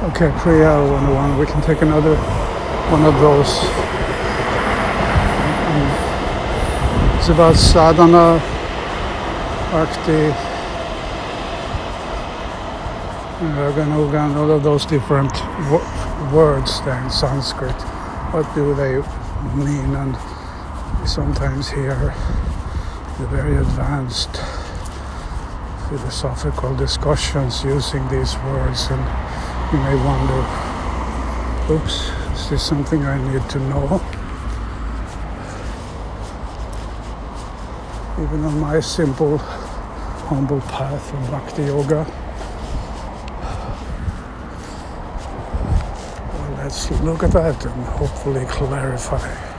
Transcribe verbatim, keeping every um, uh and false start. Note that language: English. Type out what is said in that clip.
Okay, Kriya one oh one. We can take another one of those. It's about sadhana, bhakti, Raganugan, all of those different wo- words there in Sanskrit. What do they mean? And we sometimes hear the very advanced philosophical discussions using these words, and you may wonder, oops, is this something I need to know? Even on my simple, humble path of Bhakti Yoga. Well, let's look at that and hopefully clarify.